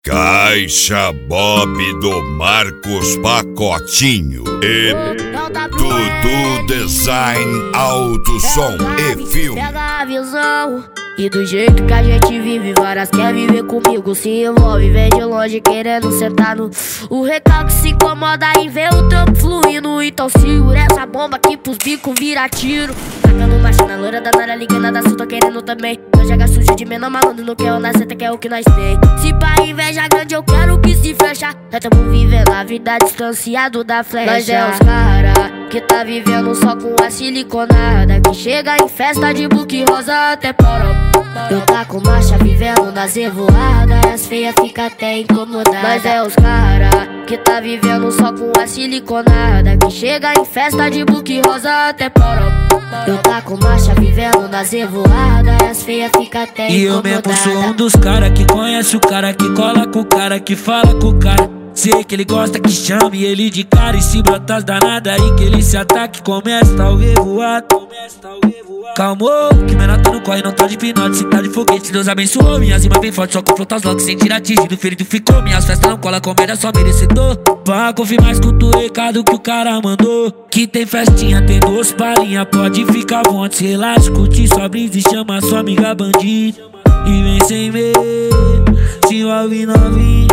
Caixa Bob do Marcos Pacotinho e Dudu Design, Auto, Som e Filme. Pega a visão e do jeito que a gente vive, várias quer viver comigo, se envolve, vem de longe querendo sentar no... O recalque se incomoda em ver o trampo fluindo, então segura essa bomba aqui pros bicos vira tiro. Tacando marcha loira da Nara, ligando da tô querendo também. Não joga sujo de menor malandro, não quer o nasceta, que é o que nós tem. Se pra inveja grande eu quero que se fecha. Nós tamo vivendo a vida distanciado da flecha. Nós é os cara que tá vivendo só com a siliconada, que chega em festa de book rosa até poró. Eu tá com marcha vivendo nas revoadas, as feias fica até incomodadas. Mas é os cara que tá vivendo só com a siliconada, que chega em festa de book rosa até poró. Eu tá com marcha vivendo nas revoadas, as feias fica até incomodadas. E eu mesmo sou um dos cara que conhece o cara, que cola com o cara, que fala com o cara. Sei que ele gosta que chame ele de cara, e se brotar as danadas aí que ele se ataque, começa o revoado. Calmou, que menor tá no corre, não tá de pinote, se tá de foguete, Deus abençoou. Minhas rimas bem fortes, só com flotas logo, sem tirar atingido, ferido ficou. Minhas festas não cola, comédia só merecedor. Pra confirmar, escuta o recado que o cara mandou, que tem festinha, tem duas palhinhas, pode ficar à vontade, relaxa, curte sua brisa e chama sua amiga bandida. E vem sem medo, se envolve novinho.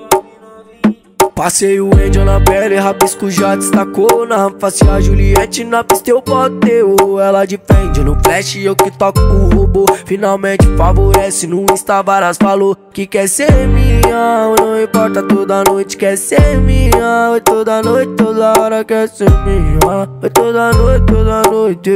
Passei o Angel na pele, rabisco já destacou. Na face a Juliette, na pista eu botei. Ela de frente no flash, eu que toco o robô. Finalmente favorece, no Insta várias falou que quer ser minha. Não importa, toda noite quer ser minha. Oi, toda noite, toda hora quer ser minha. Oi, toda noite.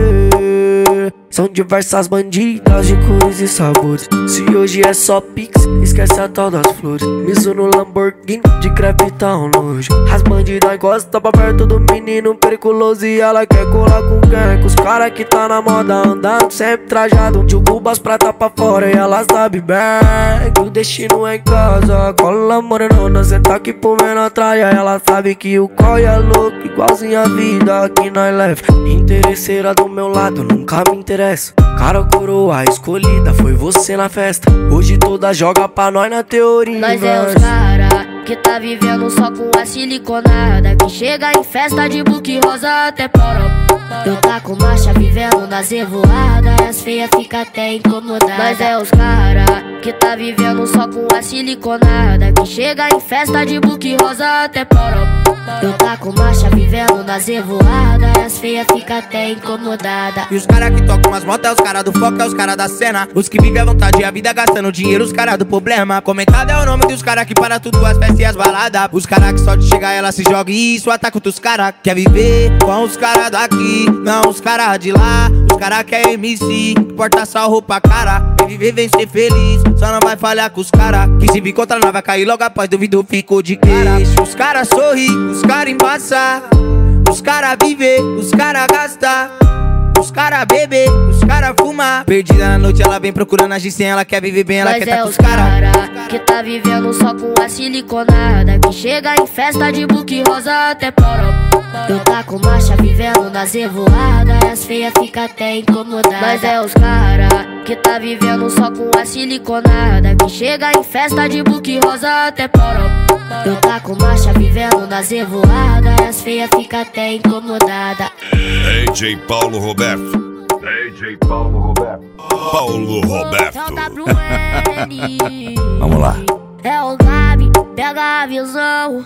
São diversas bandidas de cores e sabores. Se hoje é só pix, esquece a tal das flores. Miso no Lamborghini, de crepe tá um nojo. As bandidas gostam pra perto do menino periculoso, e ela quer colar com quem? Com os cara que tá na moda, andando sempre trajado, de cubas prata pra fora, e ela sabe bem que o destino é em casa. Cola morenona, cê tá aqui por menor traia. Ela sabe que o coi é louco, igualzinho a vida que nós leva. Interesseira do meu lado, nunca me interessa. Cara, coroa escolhida, foi você na festa. Hoje toda joga pra nós na teoria. Nós é os cara que tá vivendo só com a siliconada, que chega em festa de book rosa até poró. Eu tá com marcha vivendo nas revoadas, as feias fica até incomodadas. Nós é os cara que tá vivendo só com a siliconada, que chega em festa de book rosa até poró. Eu tá com marcha vivendo nas revoadas, as feias fica até incomodada. E os cara que tocam as motos é os cara do foco, é os cara da cena. Os que vivem à vontade a vida gastando dinheiro, os cara do problema. Comentado é o nome dos cara que para tudo, as festas e as baladas. Os cara que só de chegar ela se joga, e isso ataca outros cara. Quer viver com os cara daqui, não os cara de lá. Os cara que é MC, que porta só roupa cara. Quer viver, vem ser feliz, só não vai falhar com os cara. Que se vir contra nós vai cair logo após, duvido ficou de cara. Os cara sorri, os cara embaça, os cara viver, os cara gasta, os cara bebe, os cara fuma. Perdida na noite ela vem procurando agir sem, ela quer viver bem, ela quer tá com os cara que tá vivendo só com a siliconada, que chega em festa de book rosa até poró. Eu tá com marcha vivendo nas revoadas, as feias fica até incomodadas. Mas é os cara que tá vivendo só com a siliconada, que chega em festa de book rosa até poró. Eu tá com marcha vivendo nas revoadas, as feias fica até incomodada. DJ Paulo Roberto. DJ Paulo Roberto. Paulo Roberto. É o WN. Vamos lá. É o Gabi, pega a visão.